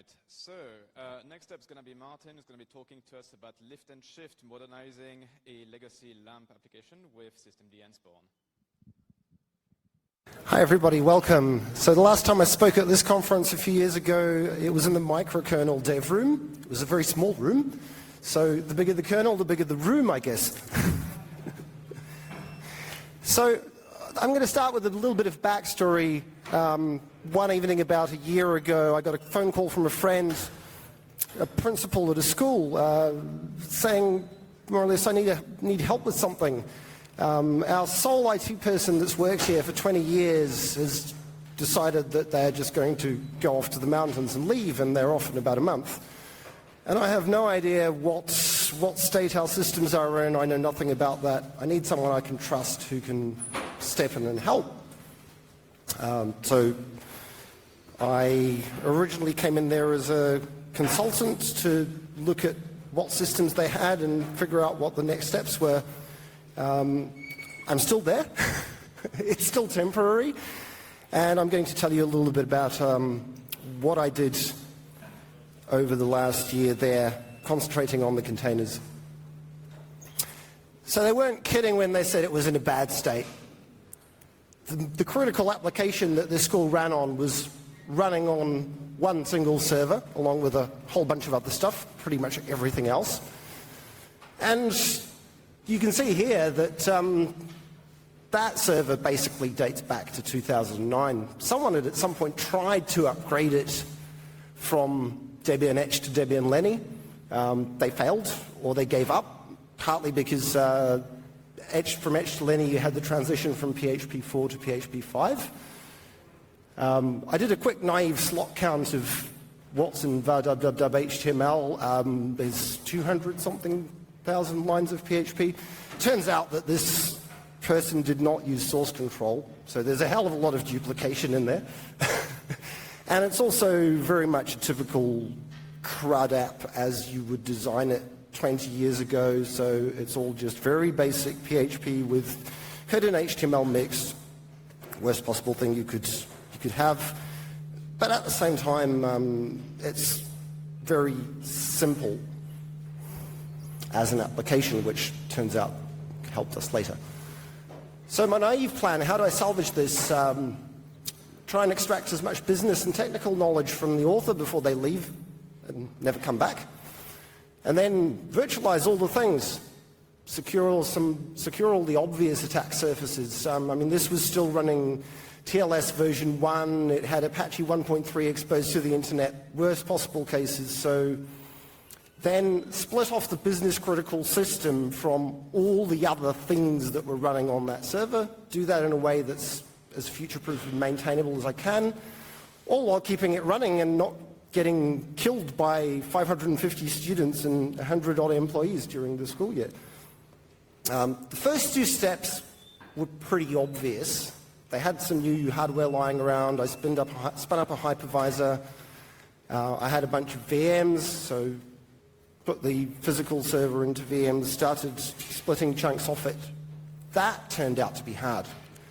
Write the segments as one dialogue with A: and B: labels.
A: So, next up is going to be Martin, who's going to be talking to us about lift and shift, modernizing a legacy LAMP application with systemd and Spawn.
B: Hi everybody, welcome. So the last time I spoke at this conference a few years ago, it was in the microkernel dev room. It was a very small room. So the bigger the kernel, the bigger the room, I guess. So I'm going to start with a little bit of backstory. One evening about a year ago, I got a phone call from a friend, a principal at a school, saying, more or less, I need help with something. Our sole IT person that's worked here for 20 years has decided that they're just going to go off to the mountains and leave, and they're off in about a month. And I have no idea what state our systems are in. I know nothing about that. I need someone I can trust who can step in and help. So I originally came in there as a consultant to look at what systems they had and figure out what the next steps were. I'm still there. It's still temporary. And I'm going to tell you a little bit about what I did over the last year there, concentrating on the containers. So they weren't kidding when they said it was in a bad state. The critical application that this school ran on was running on one single server, along with a whole bunch of other stuff, pretty much everything else. And you can see here that that server basically dates back to 2009. Someone had at some point tried to upgrade it from Debian Etch to Debian Lenny. They failed, or they gave up, partly because from Etch to Lenny you had the transition from PHP 4 to PHP 5. I did a quick naive slot count of what's in var.html. There's 200-something thousand lines of PHP. Turns out that this person did not use source control, so there's a hell of a lot of duplication in there. And it's also very much a typical CRUD app as you would design it 20 years ago, so it's all just very basic PHP with hidden HTML mixed. Worst possible thing you could have. But at the same time, it's very simple as an application, which turns out helped us later. So my naive plan, how do I salvage this? Try and extract as much business and technical knowledge from the author before they leave and never come back. And then virtualize all the things. Secure all the obvious attack surfaces. I mean, this was still running TLS version 1. It had Apache 1.3 exposed to the internet, worst possible cases. So then split off the business critical system from all the other things that were running on that server. Do that in a way that's as future-proof and maintainable as I can, all while keeping it running and not getting killed by 550 students and 100-odd employees during the school year. The first two steps were pretty obvious. They had some new hardware lying around. I spun up a hypervisor. I had a bunch of VMs, so put the physical server into VMs, started splitting chunks off it. That turned out to be hard.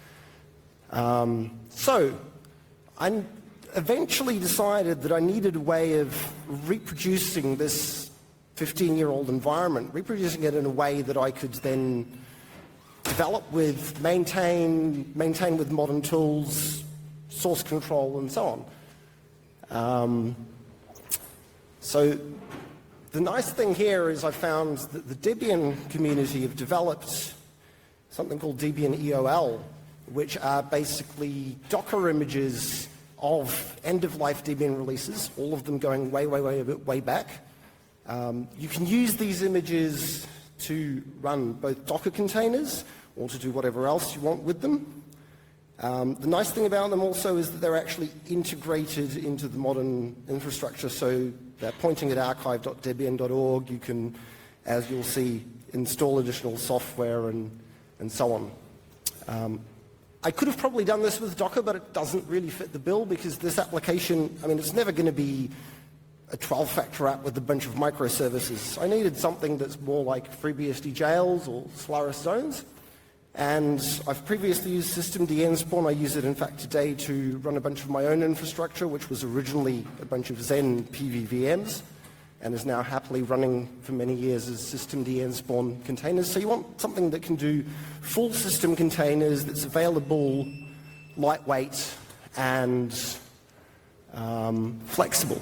B: So I eventually decided that I needed a way of reproducing this 15-year-old environment, reproducing it in a way that I could then develop with, maintain with modern tools, source control, and so on. So the nice thing here is I found that the Debian community have developed something called Debian EOL, which are basically Docker images of end-of-life Debian releases, all of them going way back. You can use these images to run both Docker containers or to do whatever else you want with them. The nice thing about them also is that they're actually integrated into the modern infrastructure, so they're pointing at archive.debian.org. You can, as you'll see, install additional software and so on. I could have probably done this with Docker, but it doesn't really fit the bill because this application, I mean, it's never going to be a 12-factor app with a bunch of microservices. I needed something that's more like FreeBSD jails or Solaris zones. And I've previously used systemd nspawn. I use it, in fact, today to run a bunch of my own infrastructure, which was originally a bunch of Xen PVVMs, and is now happily running for many years as systemd nspawn containers. So you want something that can do full system containers, that's available, lightweight, and flexible.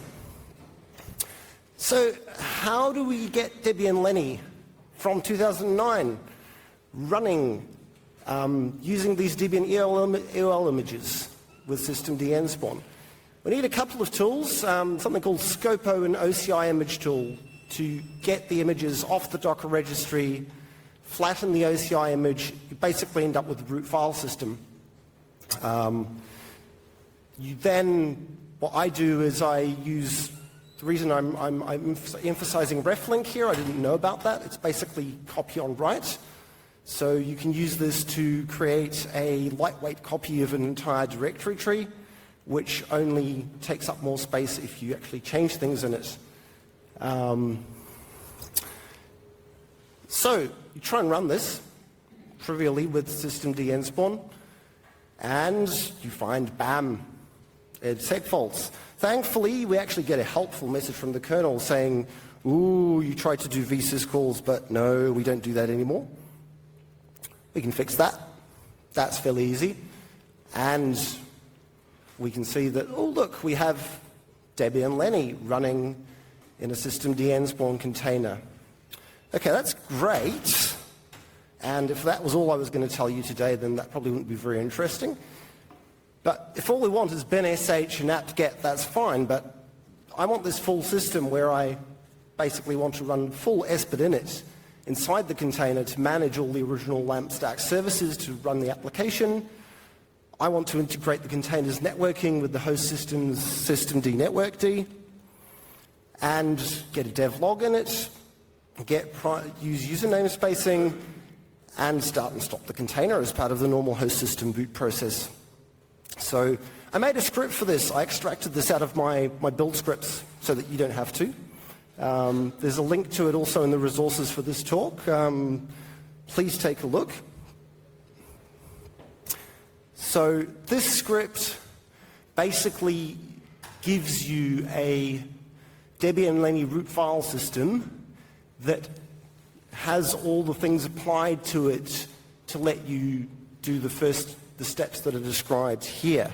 B: So how do we get Debian Lenny from 2009 running using these Debian EOL images with systemd nspawn? We need a couple of tools, something called Scopo and OCI image tool to get the images off the Docker registry, flatten the OCI image. You basically end up with a root file system. What I do is I use, the reason I'm emphasizing reflink here, I didn't know about that. It's basically copy on write. So you can use this to create a lightweight copy of an entire directory tree, which only takes up more space if you actually change things in it. So you try and run this trivially with systemd nspawn, and you find BAM, it's segfaults. Thankfully, we actually get a helpful message from the kernel saying, ooh, you tried to do vsyscalls, but no, we don't do that anymore. We can fix that. That's fairly easy. And we can see that, oh, look, we have Debian Lenny running in a systemd nspawn container. Okay, that's great. And if that was all I was going to tell you today, then that probably wouldn't be very interesting. But if all we want is bin sh and apt-get, that's fine. But I want this full system where I basically want to run full SBIT init inside the container to manage all the original LAMP stack services, to run the application. I want to integrate the container's networking with the host system's systemd networkd, and get a dev log in it, use username spacing, and start and stop the container as part of the normal host system boot process. So I made a script for this. I extracted this out of my build scripts so that you don't have to. There's a link to it also in the resources for this talk. Please take a look. So this script basically gives you a Debian Lenny root file system that has all the things applied to it to let you do the steps that are described here.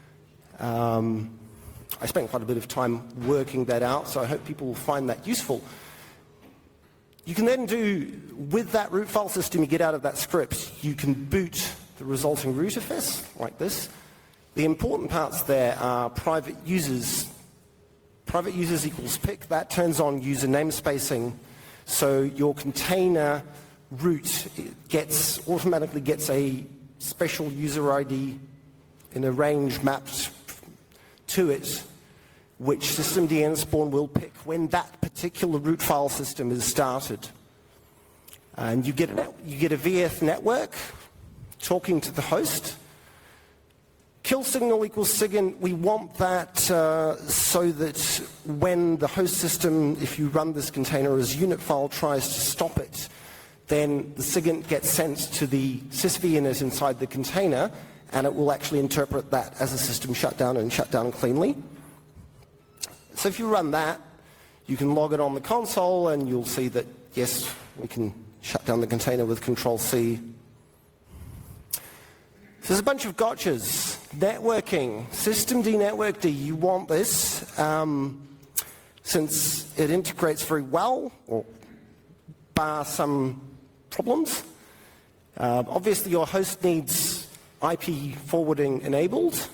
B: I spent quite a bit of time working that out, so I hope people will find that useful. You can then do, with that root file system you get out of that script, you can boot the resulting rootfs like this. The important parts there are private users. Private users equals pick. That turns on user namespacing. So your container root automatically gets a special user ID in a range mapped to it, which systemd nspawn will pick when that particular root file system is started. And you get a VF network talking to the host. Kill signal equals SIGINT. We want that so that when the host system, if you run this container as unit file, tries to stop it, then the SIGINT gets sent to the sysv init inside the container, and it will actually interpret that as a system shutdown and shut down cleanly. So if you run that, you can log it on the console, and you'll see that, yes, we can shut down the container with Control-C. So there's a bunch of gotchas. Networking, systemd networkd, you want this since it integrates very well, or bar some problems. Obviously your host needs IP forwarding enabled.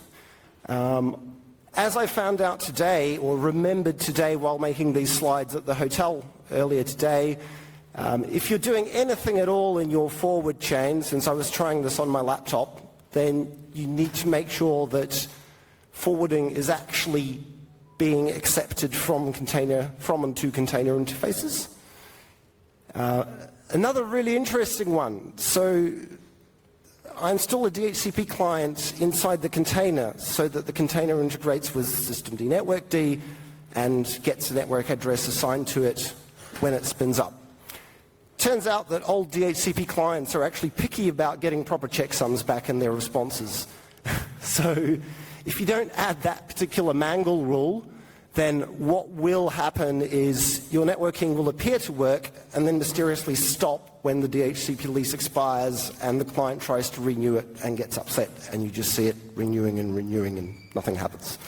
B: As I found out today, or remembered today while making these slides at the hotel earlier today, if you're doing anything at all in your forward chain, since I was trying this on my laptop, then you need to make sure that forwarding is actually being accepted from and to container interfaces. Another really interesting one. So I install a DHCP client inside the container so that the container integrates with systemd networkd and gets a network address assigned to it when it spins up. Turns out that old DHCP clients are actually picky about getting proper checksums back in their responses. So if you don't add that particular mangle rule, then what will happen is your networking will appear to work and then mysteriously stop when the DHCP lease expires and the client tries to renew it and gets upset, and you just see it renewing and nothing happens.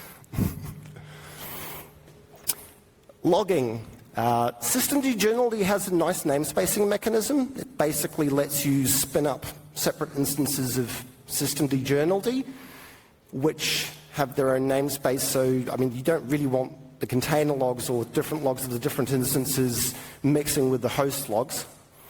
B: Logging. Systemd generally has a nice namespacing mechanism. It basically lets you spin up separate instances of systemd journald, which have their own namespace. So, I mean, you don't really want the container logs or different logs of the different instances mixing with the host logs.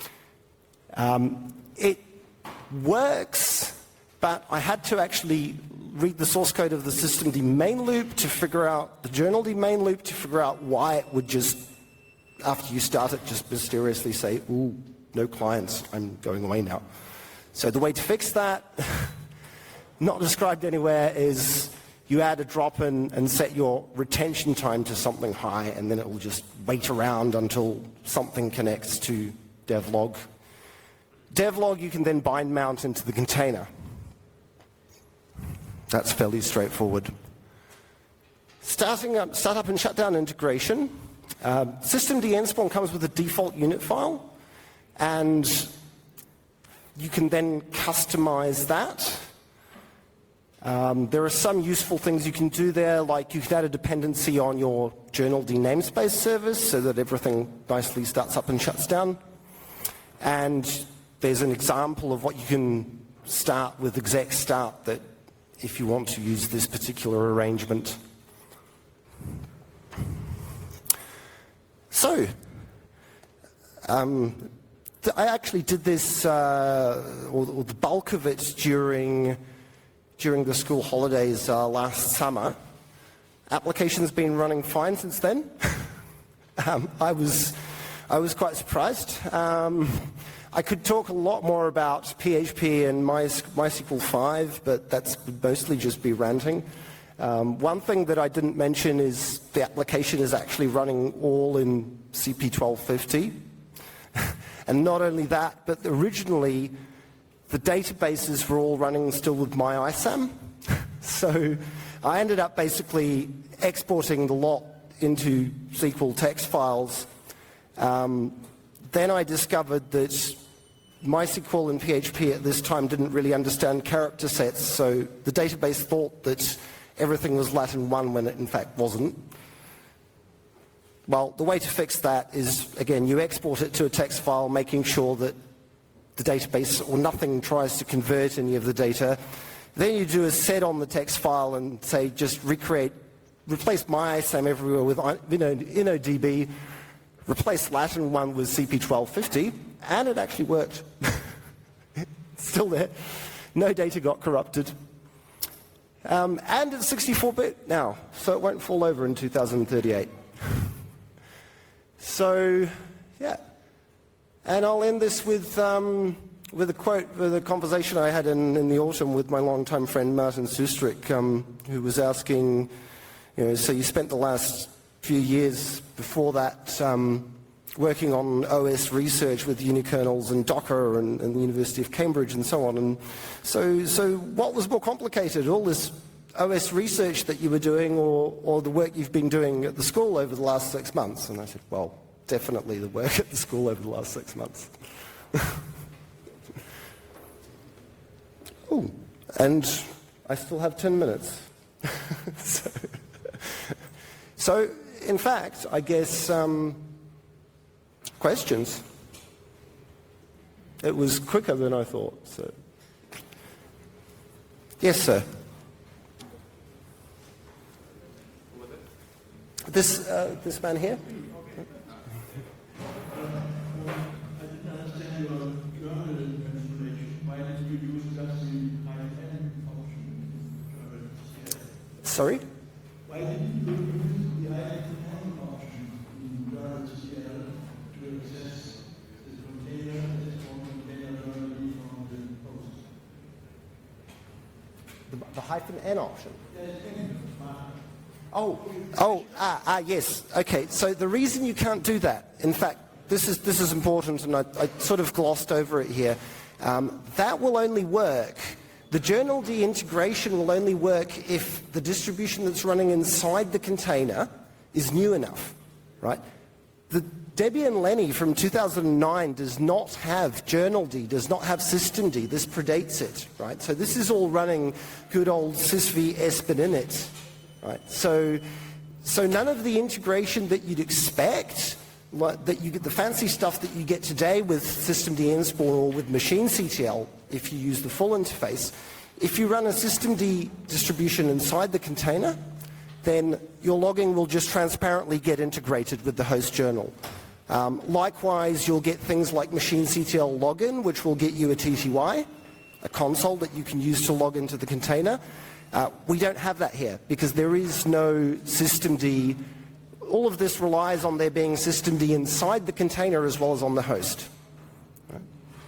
B: It works, but I had to actually read the source code of the systemd main loop to figure out, the journald main loop to figure out why it would just, after you start it, just mysteriously say, ooh, no clients, I'm going away now. So the way to fix that, not described anywhere, is you add a drop-in and set your retention time to something high, and then it will just wait around until something connects to devlog. Devlog you can then bind mount into the container. That's fairly straightforward. Startup and shutdown integration. Systemd nspawn comes with a default unit file, and you can then customize that. There are some useful things you can do there, like you can add a dependency on your journald namespace service so that everything nicely starts up and shuts down. And there's an example of what you can start with exec start that if you want to use this particular arrangement. So, I actually did this, or the bulk of it during the school holidays last summer. Application's been running fine since then. I was quite surprised. I could talk a lot more about PHP and MySQL 5, but that's mostly just be ranting. One thing that I didn't mention is the application is actually running all in CP1250. And not only that, but originally the databases were all running still with MyISAM. So I ended up basically exporting the lot into SQL text files. Then I discovered that MySQL and PHP at this time didn't really understand character sets, so the database thought that everything was Latin 1 when it in fact wasn't. Well, the way to fix that is, again, you export it to a text file, making sure that the database or nothing tries to convert any of the data. Then you do a set on the text file and say just replace MyISAM everywhere with InnoDB, replace Latin 1 with CP1250, and it actually worked. It's still there. No data got corrupted. And it's 64-bit now, so it won't fall over in 2038. So, yeah. And I'll end this with a quote, with a conversation I had in the autumn with my longtime friend Martin Sustrick, who was asking, so you spent the last few years before that working on OS research with unikernels and Docker and the University of Cambridge and so on. And so what was more complicated, all this OS research that you were doing or the work you've been doing at the school over the last 6 months? And I said, well, definitely the work at the school over the last 6 months. Oh, and I still have 10 minutes. So, in fact, I guess, questions? It was quicker than I thought. So. Yes, sir. This man here. Sorry?
C: Why didn't you use the IFN option in GraalCL to access the container as one container directly from the host?
B: The -n option?
C: Yes.
B: Yes. Okay, so the reason you can't do that, in fact, this is important, and I sort of glossed over it here. That will only work. The journal D integration will only work if the distribution that's running inside the container is new enough, right? The Debian Lenny from 2009 does not have journal D, does not have system D. This predates it, right? So this is all running good old sysv esp init, right? So none of the integration that you'd expect, that you get the fancy stuff that you get today with systemd nspawn or with MachineCTL, if you use the full interface, if you run a systemd distribution inside the container, then your logging will just transparently get integrated with the host journal. Likewise, you'll get things like MachineCTL login, which will get you a TTY, a console that you can use to log into the container. We don't have that here because there is no systemd. All of this relies on there being systemd inside the container as well as on the host. Right?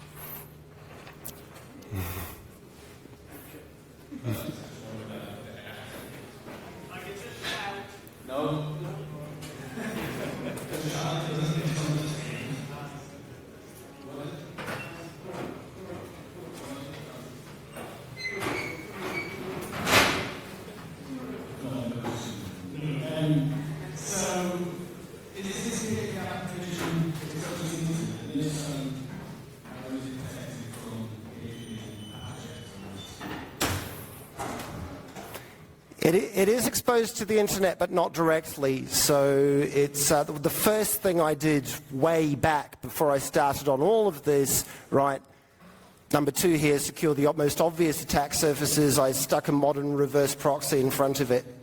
A: No.
B: It is exposed to the internet, but not directly. So it's the first thing I did way back before I started on all of this, right? Number 2 here, secure the most obvious attack surfaces. I stuck a modern reverse proxy in front of it.